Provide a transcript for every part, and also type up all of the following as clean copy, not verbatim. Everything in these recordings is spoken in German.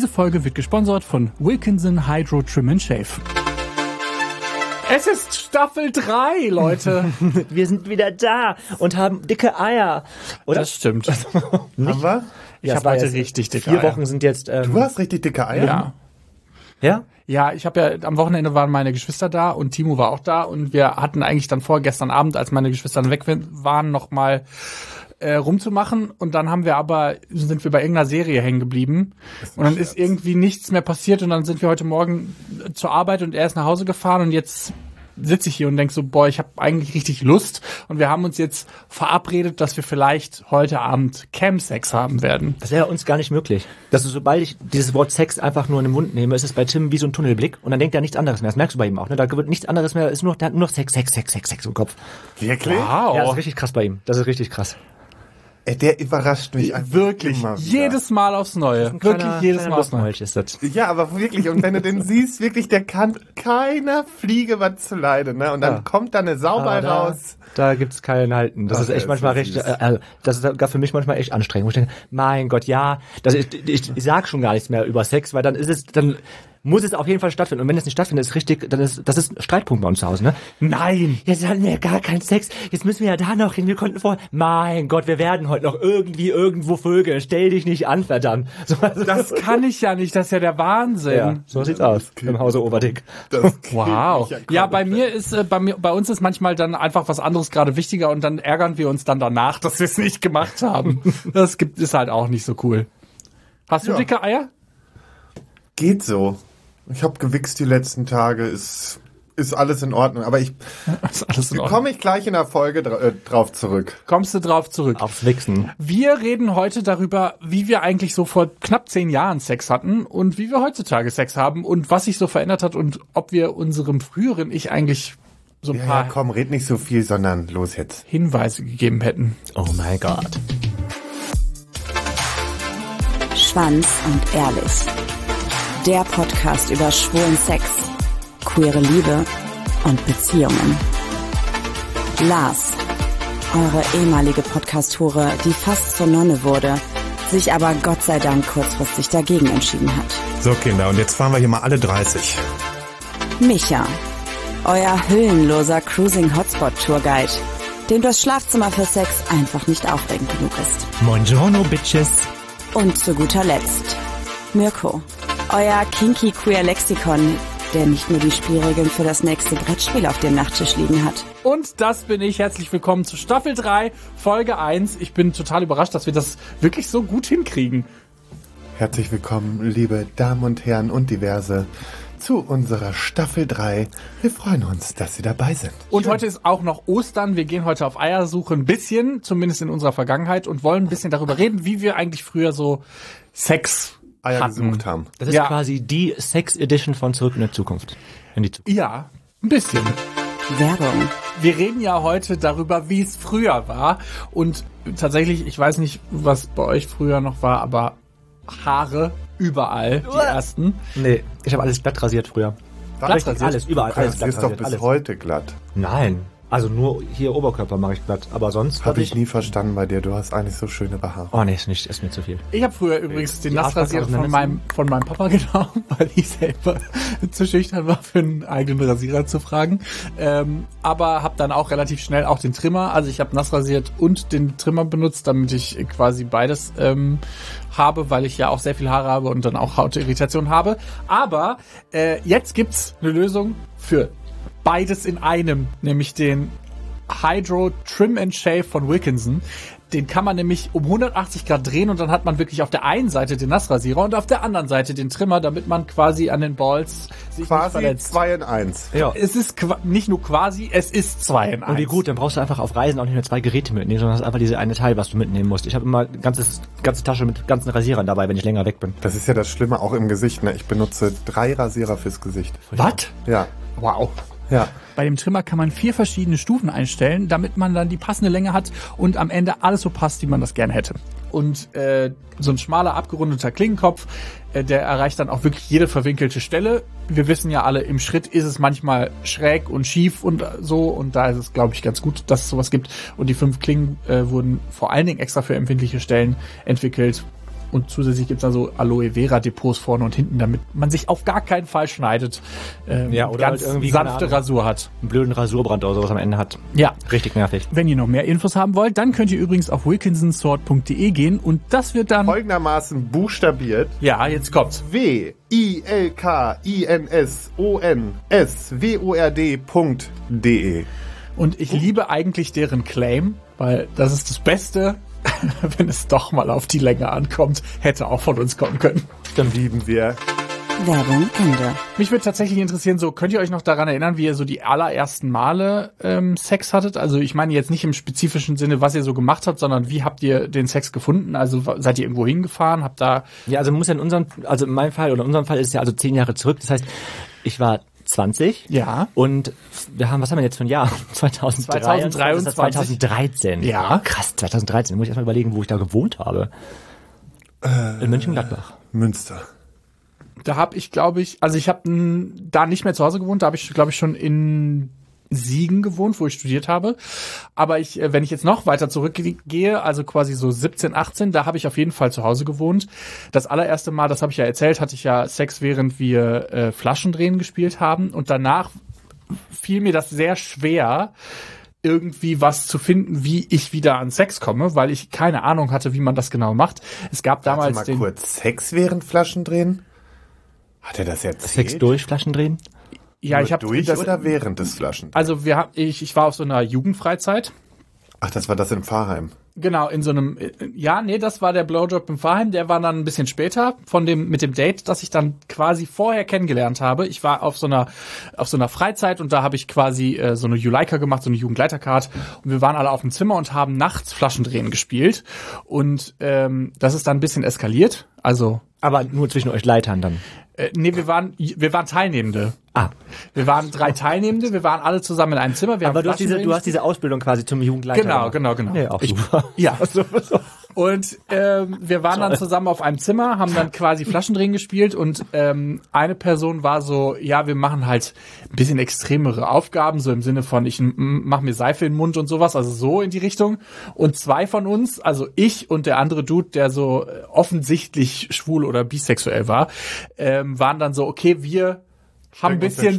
Diese Folge wird gesponsert von Wilkinson Hydro Trim & Shave. Es ist Staffel 3, Leute. Wir sind wieder da und haben dicke Eier. Oder? Das stimmt. Haben wir? Ich habe heute richtig dicke 4 Eier. Wochen sind jetzt... Du hast richtig dicke Eier? Ja. Ja? Ja, ich habe ja, am Wochenende waren meine Geschwister da und Timo war auch da und wir hatten eigentlich dann vor, gestern Abend, als meine Geschwister weg waren, noch mal rumzumachen und dann sind wir bei irgendeiner Serie hängen geblieben und dann ist irgendwie nichts mehr passiert und dann sind wir heute Morgen zur Arbeit und er ist nach Hause gefahren und jetzt sitze ich hier und denke so, boah, ich habe eigentlich richtig Lust und wir haben uns jetzt verabredet, dass wir vielleicht heute Abend Cam-Sex haben werden. Das wäre uns gar nicht möglich. Das ist, sobald ich dieses Wort Sex einfach nur in den Mund nehme, ist es bei Tim wie so ein Tunnelblick und dann denkt er nichts anderes mehr. Das merkst du bei ihm auch, ne? Da wird nichts anderes mehr, ist nur noch Sex im Kopf. Wirklich? Wow. Ja, das ist richtig krass bei ihm. Das ist richtig krass. Der überrascht mich einfach Wirklich, immer wieder. jedes Mal aufs Neue. Wirklich jedes Mal aufs Neue. Ist das. Ja, aber wirklich, und wenn du den siehst, wirklich, der kann keiner Fliege was zu leiden, ne? Und dann kommt da eine Sau bei raus. Da gibt's keinen Halten. Das ist echt manchmal recht, das ist für mich manchmal echt anstrengend. Wo ich denke, mein Gott, ja, ich sag schon gar nichts mehr über Sex, weil dann muss es auf jeden Fall stattfinden. Und wenn es nicht stattfindet, das ist ein Streitpunkt bei uns zu Hause, ne? Nein, jetzt hatten wir ja gar keinen Sex. Jetzt müssen wir ja da noch hin. Wir konnten mein Gott, wir werden heute noch irgendwo vögeln. Stell dich nicht an, verdammt. So, Das kann ich ja nicht, das ist ja der Wahnsinn. ja, so sieht's aus im Hause Oberdick. Wow. Ja, bei uns ist manchmal dann einfach was anderes gerade wichtiger und dann ärgern wir uns dann danach, dass wir es nicht gemacht haben. Ist halt auch nicht so cool. Hast du dicke Eier? Geht so. Ich habe gewichst die letzten Tage, ist alles in Ordnung. Aber Ist alles in Ordnung. komme ich gleich in der Folge drauf zurück. Kommst du drauf zurück? Aufs Wichsen. Wir reden heute darüber, wie wir eigentlich so vor knapp 10 Jahren Sex hatten und wie wir heutzutage Sex haben und was sich so verändert hat und ob wir unserem früheren Ich eigentlich so ein Ja, paar komm, red nicht so viel, sondern los jetzt. Hinweise gegeben hätten. Oh mein Gott. Schwanz und ehrlich. Der Podcast über schwulen Sex, queere Liebe und Beziehungen. Lars, eure ehemalige Podcast-Hure, die fast zur Nonne wurde, sich aber Gott sei Dank kurzfristig dagegen entschieden hat. So Kinder, und jetzt fahren wir hier mal alle 30. Micha, euer hüllenloser Cruising-Hotspot-Tourguide, dem das Schlafzimmer für Sex einfach nicht aufregend genug ist. Buongiorno, Bitches. Und zu guter Letzt Mirko, euer kinky queer Lexikon, der nicht nur die Spielregeln für das nächste Brettspiel auf dem Nachttisch liegen hat. Und das bin ich. Herzlich willkommen zu Staffel 3, Folge 1. Ich bin total überrascht, dass wir das wirklich so gut hinkriegen. Herzlich willkommen, liebe Damen und Herren und Diverse, zu unserer Staffel 3. Wir freuen uns, dass Sie dabei sind. Und heute ist auch noch Ostern. Wir gehen heute auf Eiersuche ein bisschen, zumindest in unserer Vergangenheit, und wollen ein bisschen darüber reden, wie wir eigentlich früher so Sex Eier hatten. gesucht haben. Das ist Ja. quasi die Sex-Edition von Zurück in die Zukunft. Ja, ein bisschen. Werbung. Wir reden ja heute darüber, wie es früher war. Und tatsächlich, ich weiß nicht, was bei euch früher noch war, aber Haare überall, die ersten. Nee, ich habe alles glatt rasiert früher. Glatt Alles, überall, alles Das glatt ist doch rasiert. bis Alles. heute glatt. Nein, also nur hier Oberkörper mache ich glatt, aber sonst Habe ich nie verstanden bei dir. Du hast eigentlich so schöne Behaarung. Oh nee, ist mir zu viel. Ich habe früher übrigens den Die Nassrasierer Arschbacken von meinem Papa genommen, weil ich selber zu schüchtern war, für einen eigenen Rasierer zu fragen. Aber habe dann auch relativ schnell auch den Trimmer, also ich habe nassrasiert und den Trimmer benutzt, damit ich quasi beides habe, weil ich ja auch sehr viel Haare habe und dann auch Hautirritation habe. Aber jetzt gibt's eine Lösung für beides in einem, nämlich den Hydro Trim & Shave von Wilkinson. Den kann man nämlich um 180 Grad drehen und dann hat man wirklich auf der einen Seite den Nassrasierer und auf der anderen Seite den Trimmer, damit man quasi an den Balls sich nicht Quasi verletzt. 2 in 1. Ja. Es ist nicht nur quasi, es ist 2 in 1. Und wie gut, dann brauchst du einfach auf Reisen auch nicht mehr 2 Geräte mitnehmen, sondern hast einfach diese eine Teil, was du mitnehmen musst. Ich habe immer ganze Tasche mit ganzen Rasierern dabei, wenn ich länger weg bin. Das ist ja das Schlimme auch im Gesicht. Ne? Ich benutze 3 Rasierer fürs Gesicht. Was? Ja. Wow. Ja. Bei dem Trimmer kann man 4 verschiedene Stufen einstellen, damit man dann die passende Länge hat und am Ende alles so passt, wie man das gerne hätte. Und so ein schmaler, abgerundeter Klingenkopf, der erreicht dann auch wirklich jede verwinkelte Stelle. Wir wissen ja alle, im Schritt ist es manchmal schräg und schief und so. Und da ist es, glaube ich, ganz gut, dass es sowas gibt. Und die 5 Klingen wurden vor allen Dingen extra für empfindliche Stellen entwickelt. Und zusätzlich gibt's da so Aloe Vera Depots vorne und hinten, damit man sich auf gar keinen Fall schneidet. Oder ganz halt irgendwie, sanfte Rasur hat. Einen blöden Rasurbrand oder sowas am Ende hat. Ja. Richtig nervig. Wenn ihr noch mehr Infos haben wollt, dann könnt ihr übrigens auf wilkinsonsword.de gehen und das wird dann... Folgendermaßen buchstabiert. Ja, jetzt kommt's. wilkinsonsword.de. Und ich liebe eigentlich deren Claim, weil das ist das Beste, wenn es doch mal auf die Länge ankommt. Hätte auch von uns kommen können. Dann lieben wir. Werbung Ende. Mich würde tatsächlich interessieren, so könnt ihr euch noch daran erinnern, wie ihr so die allerersten Male Sex hattet? Also ich meine jetzt nicht im spezifischen Sinne, was ihr so gemacht habt, sondern wie habt ihr den Sex gefunden? Also seid ihr irgendwo hingefahren? Habt da... Ja, also muss ja in meinem Fall oder in unserem Fall ist ja also 10 Jahre zurück. Das heißt, ich war 20. Ja. Und was haben wir jetzt für ein Jahr? 2023. 2013. Ja. Krass, 2013. Muss ich erstmal überlegen, wo ich da gewohnt habe. In Mönchengladbach. Münster. Da habe ich, glaube ich, also ich habe da nicht mehr zu Hause gewohnt, da habe ich, glaube ich, schon in Siegen gewohnt, wo ich studiert habe. Aber wenn ich jetzt noch weiter zurückgehe, also quasi so 17, 18, da habe ich auf jeden Fall zu Hause gewohnt. Das allererste Mal, das habe ich ja erzählt, hatte ich ja Sex, während wir Flaschendrehen gespielt haben. Und danach fiel mir das sehr schwer, irgendwie was zu finden, wie ich wieder an Sex komme, weil ich keine Ahnung hatte, wie man das genau macht. Es gab damals mal kurz Sex während Flaschendrehen? Hat er das erzählt? Sex durch Flaschendrehen? Ja, Nur ich habe durch oder während des Flaschendrehens? Also ich war auf so einer Jugendfreizeit. Ach, das war das in Pfarrheim. Genau, in so einem, das war der Blowjob im Pfarrheim, der war dann ein bisschen später mit dem Date, das ich dann quasi vorher kennengelernt habe. Ich war auf so einer Freizeit und da habe ich quasi so eine Juleika gemacht, so eine Jugendleitercard und wir waren alle auf dem Zimmer und haben nachts Flaschendrehen gespielt und das ist dann ein bisschen eskaliert, also... Aber nur zwischen euch Leitern dann? Nee, wir waren Teilnehmende. Wir waren 3 Teilnehmende, wir waren alle zusammen in einem Zimmer. Aber du hast diese Ausbildung quasi zum Jugendleiter. Genau. Ja, auch super. Ja. Und wir waren dann zusammen auf einem Zimmer, haben dann quasi Flaschendrehen gespielt und eine Person war so, ja, wir machen halt ein bisschen extremere Aufgaben, so im Sinne von, ich mach mir Seife in den Mund und sowas, also so in die Richtung. Und 2 von uns, also ich und der andere Dude, der so offensichtlich schwul oder bisexuell war, waren dann so, okay, wir haben ein bisschen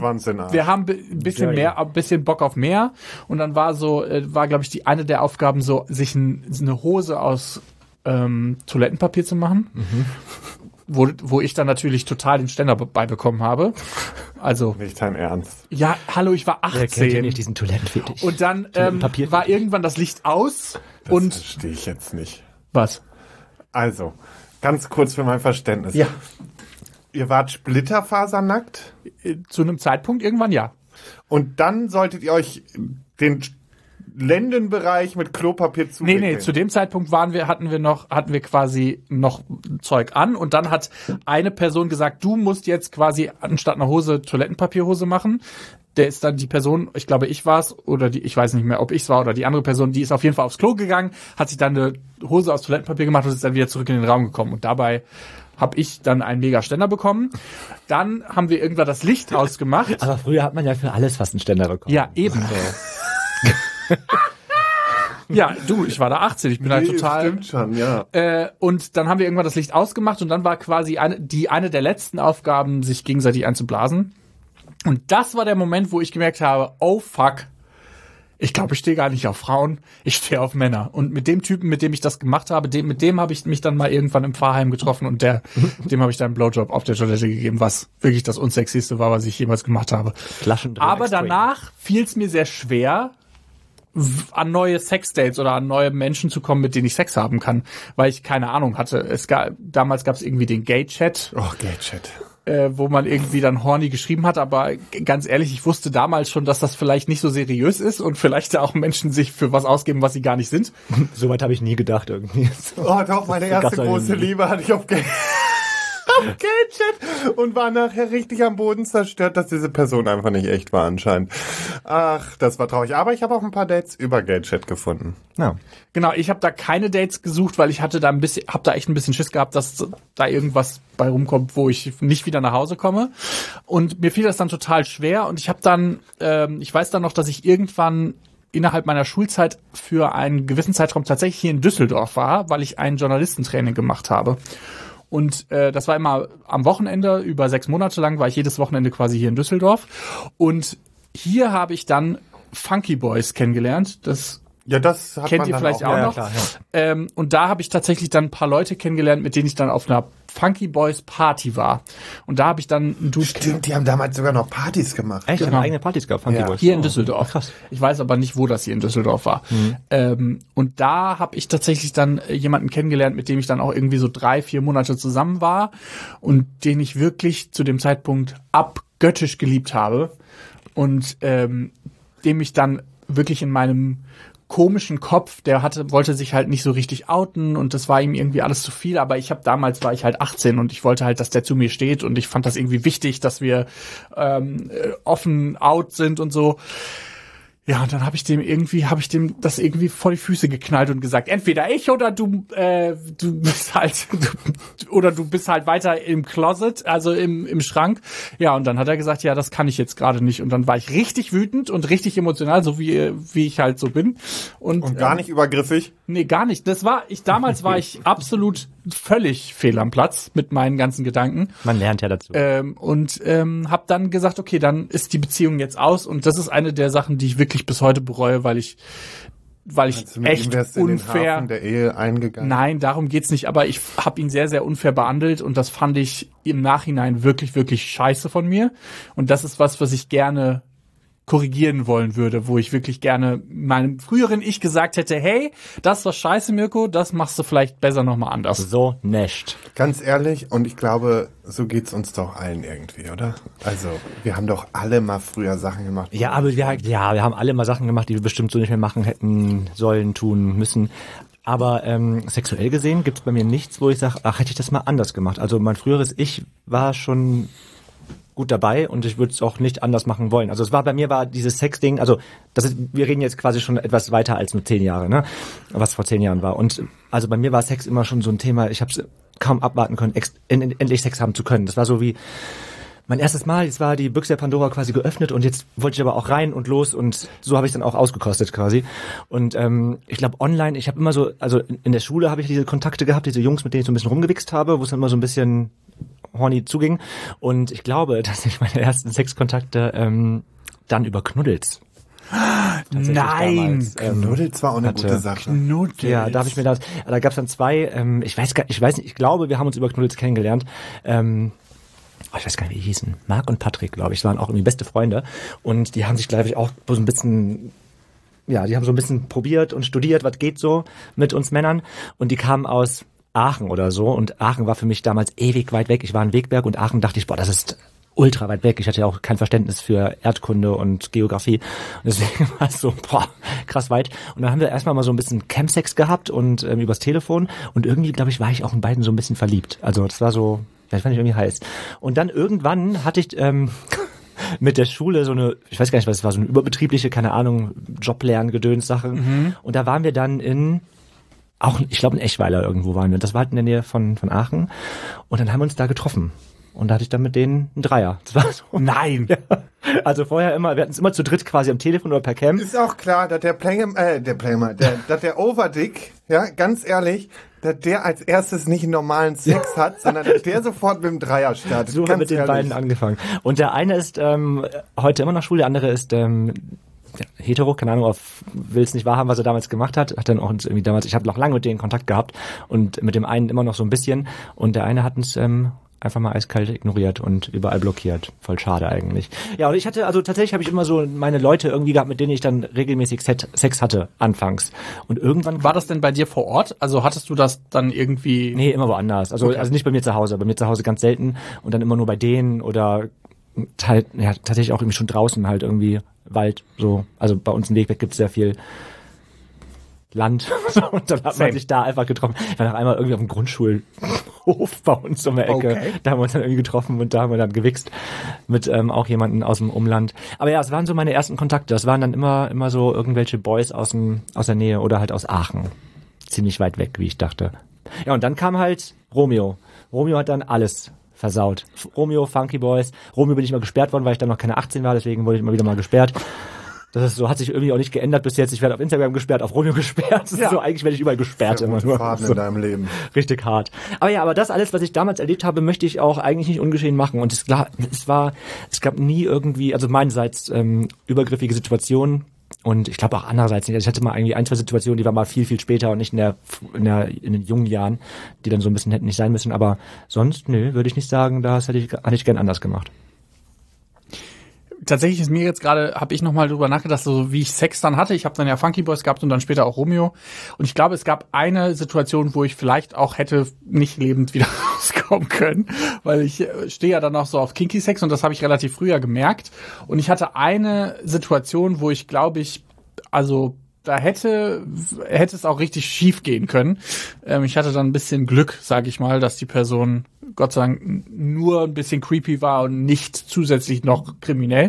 Bock auf mehr und dann war glaube ich eine der Aufgaben so, sich eine Hose aus Toilettenpapier zu machen, wo ich dann natürlich total den Ständer beibekommen habe. Also nicht dein Ernst. Ja, hallo, ich war 18. Wer kennt ja nicht diesen Toilettenfetisch? Und dann war irgendwann das Licht aus das verstehe ich jetzt nicht. Was? Also, ganz kurz für mein Verständnis. Ja. Ihr wart splitterfasernackt? Zu einem Zeitpunkt irgendwann, ja. Und dann solltet ihr euch den Lendenbereich mit Klopapier zuwickeln? Nee, zu dem Zeitpunkt hatten wir quasi noch Zeug an und dann hat eine Person gesagt, du musst jetzt quasi anstatt einer Hose Toilettenpapierhose machen. Der ist dann die Person, ich glaube, ich war's oder ich weiß nicht mehr, ob ich's war oder die andere Person, die ist auf jeden Fall aufs Klo gegangen, hat sich dann eine Hose aus Toilettenpapier gemacht und ist dann wieder zurück in den Raum gekommen und dabei habe ich dann einen mega Ständer bekommen. Dann haben wir irgendwann das Licht ausgemacht. Aber früher hat man ja für alles fast einen Ständer bekommen. Ja, eben. Ja, ich war da 18, ich bin halt total... Stimmt schon, ja. Und dann haben wir irgendwann das Licht ausgemacht und dann war quasi eine der letzten Aufgaben, sich gegenseitig einzublasen. Und das war der Moment, wo ich gemerkt habe, oh fuck, ich glaube, ich stehe gar nicht auf Frauen, ich stehe auf Männer. Und mit dem Typen, mit dem ich das gemacht habe, mit dem habe ich mich dann mal irgendwann im Pfarrheim getroffen und dem habe ich dann einen Blowjob auf der Toilette gegeben, was wirklich das unsexyste war, was ich jemals gemacht habe. Aber danach fiel es mir sehr schwer, an neue Sexdates oder an neue Menschen zu kommen, mit denen ich Sex haben kann, weil ich keine Ahnung hatte. Damals gab es irgendwie den Gay-Chat. Oh, Gay-Chat. Wo man irgendwie dann horny geschrieben hat, aber ganz ehrlich, ich wusste damals schon, dass das vielleicht nicht so seriös ist und vielleicht auch Menschen sich für was ausgeben, was sie gar nicht sind. Soweit habe ich nie gedacht irgendwie. Oh doch, meine erste große Liebe hatte ich auf Gay-Chat und war nachher richtig am Boden zerstört, dass diese Person einfach nicht echt war anscheinend. Ach, das war traurig. Aber ich habe auch ein paar Dates über Gay-Chat gefunden. Ja. Genau, ich habe da keine Dates gesucht, weil ich habe da echt ein bisschen Schiss gehabt, dass da irgendwas bei rumkommt, wo ich nicht wieder nach Hause komme. Und mir fiel das dann total schwer und ich habe dann, ich weiß dann noch, dass ich irgendwann innerhalb meiner Schulzeit für einen gewissen Zeitraum tatsächlich hier in Düsseldorf war, weil ich ein Journalistentraining gemacht habe. Und das war immer am Wochenende, über 6 Monate lang war ich jedes Wochenende quasi hier in Düsseldorf. Und hier habe ich dann Funky Boys kennengelernt. Das hat kennt man ihr dann vielleicht auch noch. Klar, ja. Und da habe ich tatsächlich dann ein paar Leute kennengelernt, mit denen ich dann auf einer Funky Boys Party war. Und da habe ich dann einen Dude Stimmt, die haben damals sogar noch Partys gemacht. Echt? Genau. Haben eigene Partys gehabt, Funky Boys. hier in Düsseldorf. Krass. Ich weiß aber nicht, wo das hier in Düsseldorf war. Und da habe ich tatsächlich dann jemanden kennengelernt, mit dem ich dann auch irgendwie so 3-4 Monate zusammen war und den ich wirklich zu dem Zeitpunkt abgöttisch geliebt habe und dem ich dann wirklich in meinem komischen Kopf, wollte sich halt nicht so richtig outen und das war ihm irgendwie alles zu viel, aber damals war ich halt 18 und ich wollte halt, dass der zu mir steht und ich fand das irgendwie wichtig, dass wir offen out sind und so. Ja, und dann habe ich dem das irgendwie vor die Füße geknallt und gesagt, entweder ich oder du bist halt du bist halt weiter im Closet, also im Schrank. Ja, und dann hat er gesagt, ja, das kann ich jetzt gerade nicht. Und dann war ich richtig wütend und richtig emotional, so wie ich halt so bin. Und gar nicht übergriffig? Nee, gar nicht. Damals war ich absolut völlig fehl am Platz mit meinen ganzen Gedanken. Man lernt ja dazu. Hab dann gesagt, okay, dann ist die Beziehung jetzt aus und das ist eine der Sachen, die ich wirklich bis heute bereue, weil ich echt unfair in den Hafen der Ehe eingegangen? Nein, darum geht's nicht, aber ich habe ihn sehr, sehr unfair behandelt und das fand ich im Nachhinein wirklich, wirklich scheiße von mir und das ist was ich gerne korrigieren wollen würde, wo ich wirklich gerne meinem früheren Ich gesagt hätte, hey, das war scheiße, Mirko, das machst du vielleicht besser nochmal anders. So nicht. Ganz ehrlich, und ich glaube, so geht's uns doch allen irgendwie, oder? Also, wir haben doch alle mal früher Sachen gemacht. Ja, aber wir haben alle mal Sachen gemacht, die wir bestimmt so nicht mehr machen hätten sollen, tun, müssen. Aber sexuell gesehen gibt's bei mir nichts, wo ich sage, ach, hätte ich das mal anders gemacht. Also mein früheres Ich war schon gut dabei und ich würde es auch nicht anders machen wollen. Also bei mir war dieses Sex-Ding, also wir reden jetzt quasi schon etwas weiter als nur 10 Jahre, ne? Was vor 10 Jahren war. Und also bei mir war Sex immer schon so ein Thema, ich habe es kaum abwarten können, endlich Sex haben zu können. Das war so wie mein erstes Mal, jetzt war die Büchse der Pandora quasi geöffnet und jetzt wollte ich aber auch rein und los und so habe ich dann auch ausgekostet quasi. Und ich glaube online, ich habe immer so, also in der Schule habe ich diese Kontakte gehabt, diese Jungs, mit denen ich so ein bisschen rumgewichst habe, wo es dann immer so ein bisschen horny zuging. Und ich glaube, dass ich meine ersten Sexkontakte dann über Knuddels. Nein! Knuddels war auch eine gute Sache. Knuddels. Ja, da gab es dann 2, ich weiß nicht, ich glaube, wir haben uns über Knuddels kennengelernt. Ich weiß gar nicht, wie die hießen. Marc und Patrick, glaube ich, das waren auch irgendwie beste Freunde. Und die haben sich, glaube ich, auch so ein bisschen, ja, die haben so ein bisschen probiert und studiert, was geht so mit uns Männern. Und die kamen aus Aachen oder so. Und Aachen war für mich damals ewig weit weg. Ich war in Wegberg und Aachen dachte ich, boah, das ist ultra weit weg. Ich hatte ja auch kein Verständnis für Erdkunde und Geografie. Und deswegen war es so, boah, krass weit. Und dann haben wir erstmal mal so ein bisschen Campsex gehabt und übers Telefon. Und irgendwie, glaube ich, war ich auch in beiden so ein bisschen verliebt. Also das war so, das fand ich irgendwie heiß. Und dann irgendwann hatte ich mit der Schule so eine, ich weiß gar nicht, was es war, so eine überbetriebliche, keine Ahnung, Joblernen-Gedöns-Sache. Mhm. Und da waren wir dann ich glaube in Eschweiler irgendwo waren wir. Das war halt in der Nähe von Aachen. Und dann haben wir uns da getroffen. Und da hatte ich dann mit denen einen Dreier. Das war so. Nein! Ja. Also vorher immer, wir hatten es immer zu dritt quasi am Telefon oder per Cam. Ist auch klar, dass der Overdick, ja, ganz ehrlich, dass der als erstes nicht einen normalen Sex hat, sondern dass der sofort mit dem Dreier startet. So haben wir mit den beiden angefangen. Und der eine ist heute immer noch schwul, der andere ist hetero, keine Ahnung, will es nicht wahrhaben, was er damals gemacht hat. Hat dann auch uns irgendwie damals, ich habe noch lange mit denen Kontakt gehabt und mit dem einen immer noch so ein bisschen. Und der eine hat uns einfach mal eiskalt ignoriert und überall blockiert. Voll schade eigentlich. Ja, und tatsächlich habe ich immer so meine Leute irgendwie gehabt, mit denen ich dann regelmäßig Sex hatte, anfangs. Und irgendwann... War das denn bei dir vor Ort? Also hattest du das dann irgendwie... Nee, immer woanders. Also nicht bei mir zu Hause. Bei mir zu Hause ganz selten und dann immer nur bei denen oder halt, ja, tatsächlich auch irgendwie schon draußen halt irgendwie Wald, so. Also bei uns im Weg gibt es sehr viel Land und dann hat man sich da einfach getroffen. Ich war noch einmal irgendwie auf dem Grundschulhof bei uns um der Ecke. Okay. Da haben wir uns dann irgendwie getroffen und da haben wir dann gewichst mit auch jemanden aus dem Umland. Aber ja, es waren so meine ersten Kontakte. Das waren dann immer so irgendwelche Boys aus der Nähe oder halt aus Aachen. Ziemlich weit weg, wie ich dachte. Ja, und dann kam halt Romeo. Romeo hat dann alles versaut. Romeo, Funky Boys. Romeo bin ich mal gesperrt worden, weil ich dann noch keine 18 war, deswegen wurde ich immer wieder mal gesperrt. Das ist so, hat sich irgendwie auch nicht geändert bis jetzt. Ich werde auf Instagram gesperrt, auf Romeo gesperrt. Das ist so, eigentlich werde ich überall gesperrt. Immer nur. Faden So. in deinem Leben. Richtig hart. Aber das alles, was ich damals erlebt habe, möchte ich auch eigentlich nicht ungeschehen machen. Und es gab nie irgendwie, also meinerseits übergriffige Situationen. Und ich glaube auch andererseits nicht. Also ich hatte mal irgendwie 1, 2 Situationen, die waren mal viel, viel später und nicht in den jungen Jahren, die dann so ein bisschen hätten nicht sein müssen. Aber sonst, würde ich nicht sagen, das hätte ich gern anders gemacht. Tatsächlich ist mir jetzt gerade, habe ich nochmal drüber nachgedacht, so wie ich Sex dann hatte. Ich habe dann ja Funky Boys gehabt und dann später auch Romeo. Und ich glaube, es gab eine Situation, wo ich vielleicht auch hätte nicht lebend wieder rauskommen können, weil ich stehe ja dann auch so auf Kinky Sex und das habe ich relativ früher gemerkt. Und ich hatte eine Situation, wo ich glaube ich, also da hätte es auch richtig schief gehen können. Ich hatte dann ein bisschen Glück, sage ich mal, dass die Person Gott sei Dank nur ein bisschen creepy war und nicht zusätzlich noch kriminell.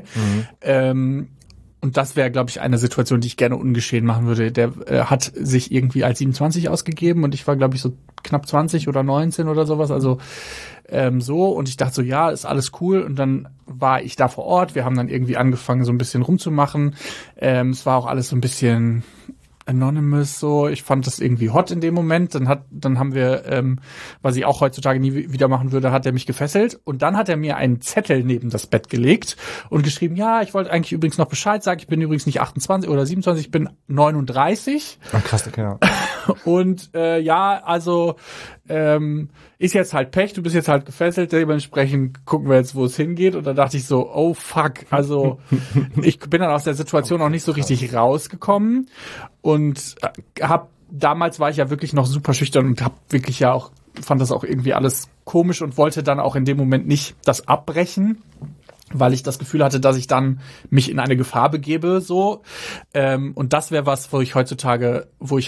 Und das wäre, glaube ich, eine Situation, die ich gerne ungeschehen machen würde. Der hat sich irgendwie als 27 ausgegeben und ich war, glaube ich, so knapp 20 oder 19 oder sowas. Also so. Und ich dachte so, ja, ist alles cool. Und dann war ich da vor Ort. Wir haben dann irgendwie angefangen, so ein bisschen rumzumachen. Es war auch alles so ein bisschen Anonymous, so. Ich fand das irgendwie hot in dem Moment. Dann haben wir, was ich auch heutzutage nie wieder machen würde, hat er mich gefesselt. Und dann hat er mir einen Zettel neben das Bett gelegt und geschrieben, ja, ich wollte eigentlich übrigens noch Bescheid sagen, ich bin übrigens nicht 28 oder 27, ich bin 39. Ach, krass, okay, ja. Und also ist jetzt halt Pech, du bist jetzt halt gefesselt, dementsprechend gucken wir jetzt, wo es hingeht. Und dann dachte ich so, oh fuck, also ich bin dann aus der Situation auch nicht so richtig rausgekommen und damals war ich ja wirklich noch super schüchtern und fand das auch irgendwie alles komisch und wollte dann auch in dem Moment nicht das abbrechen, weil ich das Gefühl hatte, dass ich dann mich in eine Gefahr begebe, so. Und das wäre was, wo ich heutzutage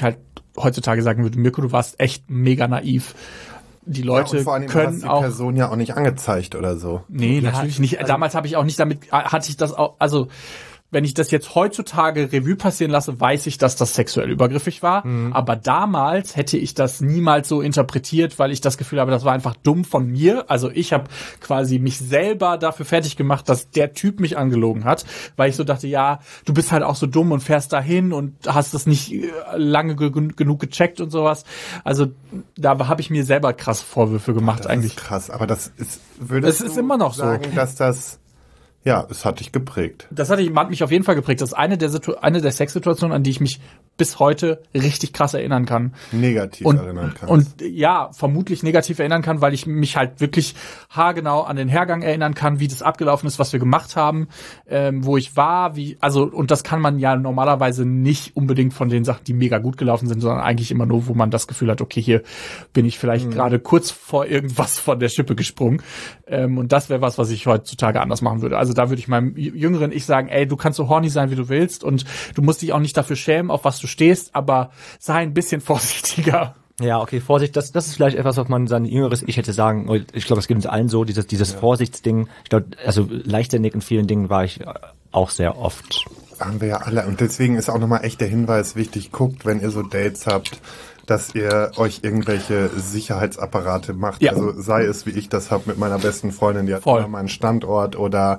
sagen würde, Mirko, du warst echt mega naiv. Die Leute vor allem können hast die auch Person ja auch nicht angezeigt oder so. Nee, natürlich nicht. Damals habe ich auch nicht hatte ich das auch, also wenn ich das jetzt heutzutage Revue passieren lasse, weiß ich, dass das sexuell übergriffig war. Aber damals hätte ich das niemals so interpretiert, weil ich das Gefühl habe, das war einfach dumm von mir. Also ich habe quasi mich selber dafür fertig gemacht, dass der Typ mich angelogen hat, weil ich so dachte, ja, du bist halt auch so dumm und fährst dahin und hast das nicht lange genug gecheckt und sowas. Also da habe ich mir selber krasse Vorwürfe gemacht. Das eigentlich. Ist krass, aber das ist, es ist immer noch sagen, so, dass das, ja, es hat dich geprägt. hat mich auf jeden Fall geprägt. Das ist eine der Sexsituationen, an die ich mich bis heute richtig krass erinnern kann. Negativ erinnern kannst. Und ja, vermutlich negativ erinnern kann, weil ich mich halt wirklich haargenau an den Hergang erinnern kann, wie das abgelaufen ist, was wir gemacht haben, wo ich war, und das kann man ja normalerweise nicht unbedingt von den Sachen, die mega gut gelaufen sind, sondern eigentlich immer nur, wo man das Gefühl hat, okay, hier bin ich vielleicht gerade kurz vor irgendwas von der Schippe gesprungen. Und das wäre was ich heutzutage anders machen würde. Also da würde ich meinem jüngeren Ich sagen, ey, du kannst so horny sein, wie du willst und du musst dich auch nicht dafür schämen, auf was du stehst, aber sei ein bisschen vorsichtiger. Ja, okay, Vorsicht, das ist vielleicht etwas, was man sein jüngeres Ich hätte sagen, ich glaube, das geht uns allen so, dieses Vorsichtsding. Ich glaube, also leichtsinnig in vielen Dingen war ich auch sehr oft. Haben wir ja alle. Und deswegen ist auch nochmal echt der Hinweis wichtig, guckt, wenn ihr so Dates habt, dass ihr euch irgendwelche Sicherheitsapparate macht. Ja. Also sei es, wie ich das habe mit meiner besten Freundin, die hat immer meinen Standort oder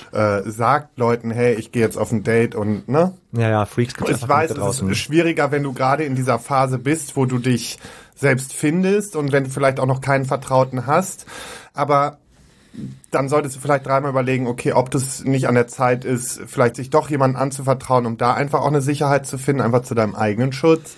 sagt Leuten, hey, ich gehe jetzt auf ein Date und ne? Ja, Freaks gibt's ich weiß, es ist schwieriger, wenn du gerade in dieser Phase bist, wo du dich selbst findest und wenn du vielleicht auch noch keinen Vertrauten hast, aber dann solltest du vielleicht dreimal überlegen, okay, ob das nicht an der Zeit ist, vielleicht sich doch jemandem anzuvertrauen, um da einfach auch eine Sicherheit zu finden, einfach zu deinem eigenen Schutz.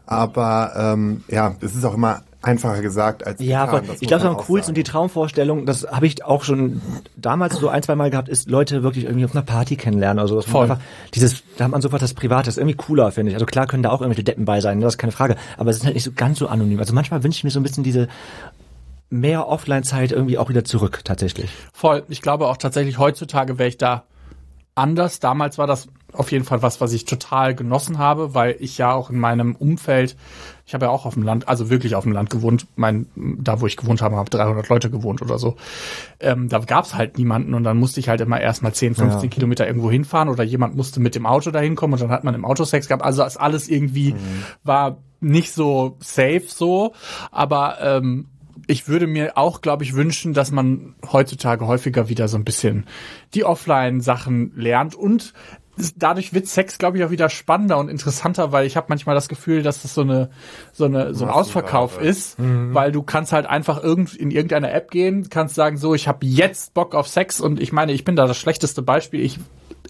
Aber es ist auch immer einfacher gesagt als getan. Ja, ich glaube, am coolsten die Traumvorstellung, das habe ich auch schon damals so 1-2 Mal gehabt, ist Leute wirklich irgendwie auf einer Party kennenlernen oder so. Voll. Einfach da hat man sofort das Private, das ist irgendwie cooler, finde ich. Also klar können da auch irgendwelche Deppen bei sein, das ist keine Frage. Aber es ist halt nicht so ganz so anonym. Also manchmal wünsche ich mir so ein bisschen diese mehr Offline-Zeit irgendwie auch wieder zurück, tatsächlich. Voll. Ich glaube auch tatsächlich, heutzutage wäre ich da anders. Damals war das auf jeden Fall was ich total genossen habe, weil ich ja auch in meinem Umfeld, ich habe ja auch auf dem Land, also wirklich auf dem Land gewohnt, da wo ich gewohnt habe, haben 300 Leute gewohnt oder so. Da gab's halt niemanden und dann musste ich halt immer erstmal 10, 15 Kilometer irgendwo hinfahren oder jemand musste mit dem Auto dahin kommen und dann hat man im Auto Sex gehabt. Also das alles irgendwie war nicht so safe so, aber ich würde mir auch, glaube ich, wünschen, dass man heutzutage häufiger wieder so ein bisschen die Offline-Sachen lernt und dadurch wird Sex, glaube ich, auch wieder spannender und interessanter, weil ich habe manchmal das Gefühl, dass das so ein Ausverkauf ist, weil du kannst halt einfach in irgendeine App gehen, kannst sagen, so, ich habe jetzt Bock auf Sex und ich meine, ich bin da das schlechteste Beispiel. Ich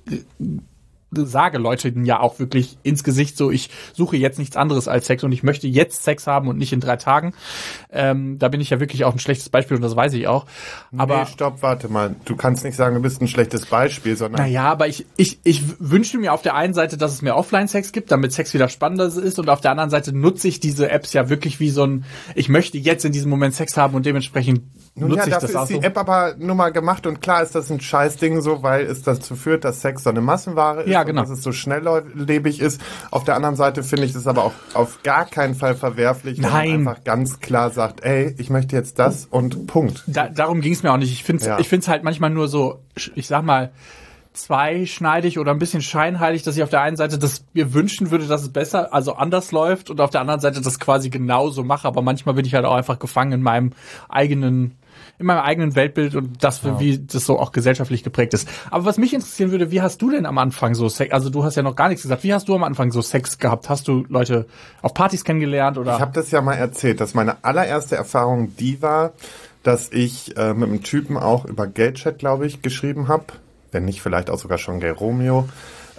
sage Leuten ja auch wirklich ins Gesicht so, ich suche jetzt nichts anderes als Sex und ich möchte jetzt Sex haben und nicht in 3 Tagen. Da bin ich ja wirklich auch ein schlechtes Beispiel und das weiß ich auch. Aber stopp, warte mal. Du kannst nicht sagen, du bist ein schlechtes Beispiel, sondern... Naja, aber ich wünsche mir auf der einen Seite, dass es mehr Offline-Sex gibt, damit Sex wieder spannender ist und auf der anderen Seite nutze ich diese Apps ja wirklich wie so ein, ich möchte jetzt in diesem Moment Sex haben und dementsprechend nutze ich das auch so. Dafür ist die App aber nur mal gemacht und klar ist das ein Scheißding so, weil es dazu führt, dass Sex so eine Massenware ist. Ja, genau. Und dass es so schnelllebig ist. Auf der anderen Seite finde ich das aber auch auf gar keinen Fall verwerflich, wenn man einfach ganz klar sagt, ey, ich möchte jetzt das und Punkt. Darum ging es mir auch nicht. Ich finde es halt manchmal nur so, ich sag mal, zweischneidig oder ein bisschen scheinheilig, dass ich auf der einen Seite das mir wünschen würde, dass es besser, also anders läuft und auf der anderen Seite das quasi genauso mache. Aber manchmal bin ich halt auch einfach gefangen in meinem eigenen Weltbild und das, wie das so auch gesellschaftlich geprägt ist. Aber was mich interessieren würde, wie hast du denn am Anfang so Sex, also du hast ja noch gar nichts gesagt, wie hast du am Anfang so Sex gehabt? Hast du Leute auf Partys kennengelernt oder? Ich habe das ja mal erzählt, dass meine allererste Erfahrung die war, dass ich mit einem Typen auch über Gaychat, glaube ich, geschrieben habe, wenn nicht vielleicht auch sogar schon Gay Romeo.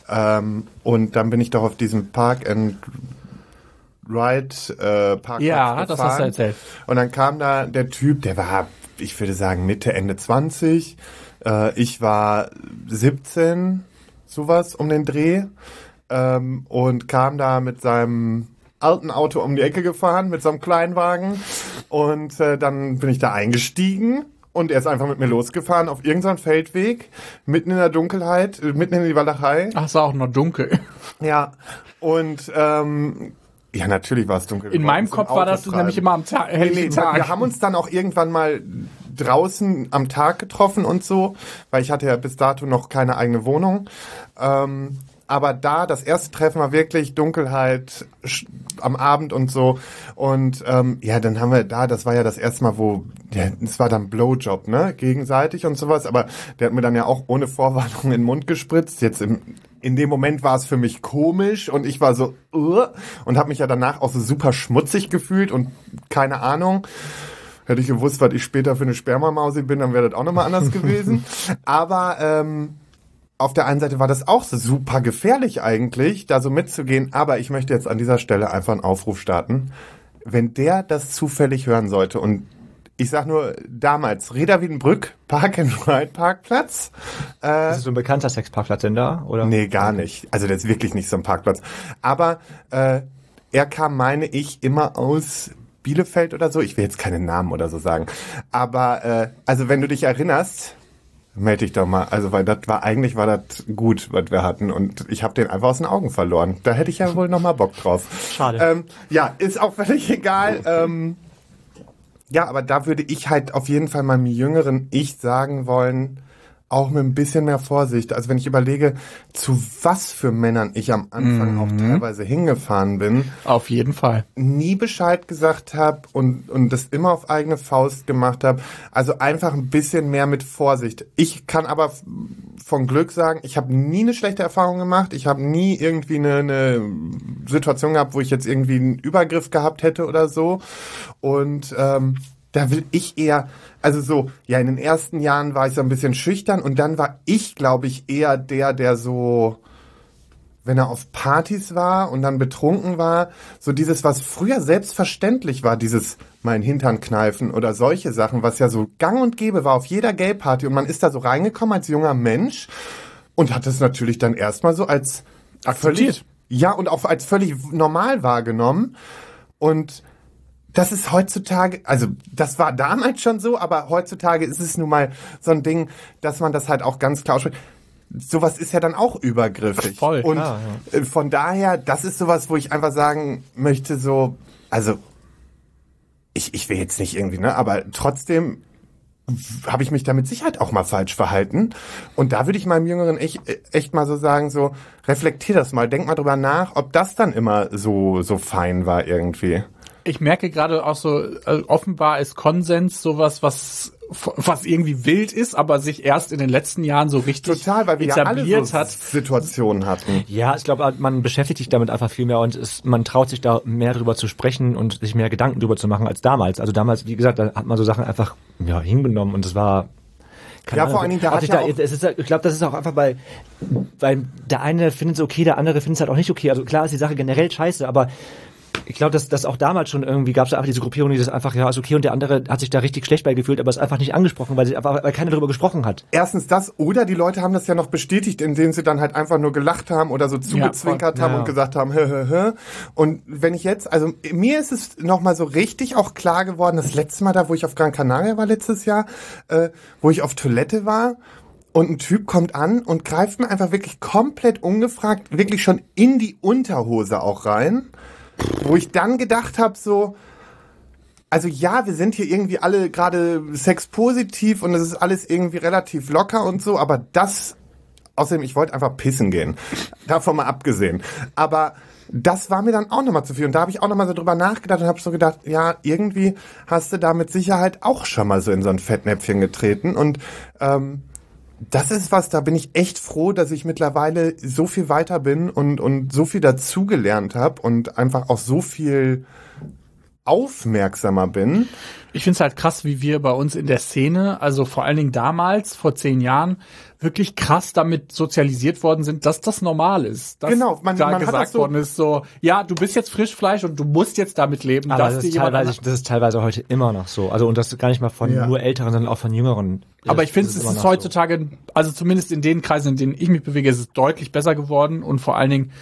Und dann bin ich doch auf diesem Park-and-Ride Parkplatz gefahren. Das hast du erzählt. Und dann kam da der Typ, der war, ich würde sagen, Mitte, Ende 20. Ich war 17, sowas um den Dreh. Und kam da mit seinem alten Auto um die Ecke gefahren, mit so einem Kleinwagen. Und dann bin ich da eingestiegen. Und er ist einfach mit mir losgefahren auf irgendeinen Feldweg, mitten in der Dunkelheit, mitten in die Walachei. Ach, es war auch noch dunkel. Ja, und ja, natürlich war es dunkel. In meinem Kopf war das nämlich immer am Tag. Wir haben uns dann auch irgendwann mal draußen am Tag getroffen und so, weil ich hatte ja bis dato noch keine eigene Wohnung. Aber da, das erste Treffen war wirklich Dunkelheit am Abend und so. Und ja, dann haben wir da, das war ja das erste Mal, das war dann Blowjob, ne, gegenseitig und sowas. Aber der hat mir dann ja auch ohne Vorwarnung in den Mund gespritzt. Jetzt in dem Moment war es für mich komisch und ich war so und habe mich ja danach auch so super schmutzig gefühlt und keine Ahnung. Hätte ich gewusst, was ich später für eine Spermamausi bin, dann wäre das auch nochmal anders gewesen. Aber auf der einen Seite war das auch so super gefährlich eigentlich, da so mitzugehen. Aber ich möchte jetzt an dieser Stelle einfach einen Aufruf starten. Wenn der das zufällig hören sollte und ich sag nur, damals, Reda Wiedenbrück, Park-and-Ride-Parkplatz. Ist das so ein bekannter Sexparkplatz denn da? Oder? Nee, gar nicht. Also das ist wirklich nicht so ein Parkplatz. Aber er kam, meine ich, immer aus Bielefeld oder so. Ich will jetzt keine Namen oder so sagen. Aber also wenn du dich erinnerst, melde dich doch mal. Also weil eigentlich war das gut, was wir hatten. Und ich habe den einfach aus den Augen verloren. Da hätte ich ja wohl noch mal Bock drauf. Schade. Ja, ist auch völlig egal. Ja, aber da würde ich halt auf jeden Fall meinem jüngeren Ich sagen wollen, auch mit ein bisschen mehr Vorsicht. Also wenn ich überlege, zu was für Männern ich am Anfang auch teilweise hingefahren bin. Auf jeden Fall. Nie Bescheid gesagt habe und das immer auf eigene Faust gemacht habe. Also einfach ein bisschen mehr mit Vorsicht. Ich kann aber von Glück sagen, ich habe nie eine schlechte Erfahrung gemacht. Ich habe nie irgendwie eine Situation gehabt, wo ich jetzt irgendwie einen Übergriff gehabt hätte oder so. Und da will ich eher, also so, ja, in den ersten Jahren war ich so ein bisschen schüchtern und dann war ich, glaube ich, eher der so, wenn er auf Partys war und dann betrunken war, so dieses, was früher selbstverständlich war, dieses mal in den Hintern kneifen oder solche Sachen, was ja so gang und gäbe war auf jeder Gay-Party und man ist da so reingekommen als junger Mensch und hat es natürlich dann erstmal so als akzeptiert. Ja, und auch als völlig normal wahrgenommen und das ist heutzutage, also das war damals schon so, aber heutzutage ist es nun mal so ein Ding, dass man das halt auch ganz klar ausspricht. Sowas ist ja dann auch übergriffig. Voll, und klar, ja. Von daher, das ist sowas, wo ich einfach sagen möchte, so, also ich will jetzt nicht irgendwie, ne, aber trotzdem habe ich mich da mit Sicherheit auch mal falsch verhalten. Und da würde ich meinem Jüngeren echt mal so sagen, so, reflektier das mal, denk mal drüber nach, ob das dann immer so fein war irgendwie. Ich merke gerade auch so, offenbar ist Konsens sowas, was irgendwie wild ist, aber sich erst in den letzten Jahren so richtig total, weil wir etabliert ja alle so hat. Situationen hatten. Ja, ich glaube, man beschäftigt sich damit einfach viel mehr und man traut sich da mehr drüber zu sprechen und sich mehr Gedanken drüber zu machen als damals. Also damals, wie gesagt, da hat man so Sachen einfach hingenommen und es war... Vor allen Dingen, ich glaube, das ist auch einfach, weil der eine findet es okay, der andere findet es halt auch nicht okay. Also klar ist die Sache generell scheiße, aber ich glaube, dass auch damals schon irgendwie gab es einfach diese Gruppierung, die das einfach, ist okay, und der andere hat sich da richtig schlecht bei gefühlt, aber es einfach nicht angesprochen, weil keiner darüber gesprochen hat. Erstens das, oder die Leute haben das ja noch bestätigt, indem sie dann halt einfach nur gelacht haben oder so zugezwinkert haben und gesagt haben, hä. Und wenn ich jetzt, also mir ist es nochmal so richtig auch klar geworden, das letzte Mal da, wo ich auf Gran Canaria war letztes Jahr, wo ich auf Toilette war, und ein Typ kommt an und greift mir einfach wirklich komplett ungefragt, wirklich schon in die Unterhose auch rein. Wo ich dann gedacht habe, so, also ja, wir sind hier irgendwie alle gerade sexpositiv und es ist alles irgendwie relativ locker und so, aber außerdem, ich wollte einfach pissen gehen. Davon mal abgesehen. Aber das war mir dann auch nochmal zu viel. Und da habe ich auch nochmal so drüber nachgedacht und habe so gedacht, ja, irgendwie hast du da mit Sicherheit auch schon mal so in so ein Fettnäpfchen getreten. Und das ist was, da bin ich echt froh, dass ich mittlerweile so viel weiter bin und so viel dazugelernt habe und einfach auch so viel aufmerksamer bin. Ich finde es halt krass, wie wir bei uns in der Szene, also vor allen Dingen damals, vor 10 Jahren, wirklich krass damit sozialisiert worden sind, dass das normal ist. Dass man gesagt hat das so worden ist, so, ja, du bist jetzt Frischfleisch und du musst jetzt damit leben. Aber das ist teilweise heute immer noch so. Also, und das gar nicht mal von nur Älteren, sondern auch von Jüngeren. Aber ich finde, es ist heutzutage, also zumindest in den Kreisen, in denen ich mich bewege, ist es deutlich besser geworden und vor allen Dingen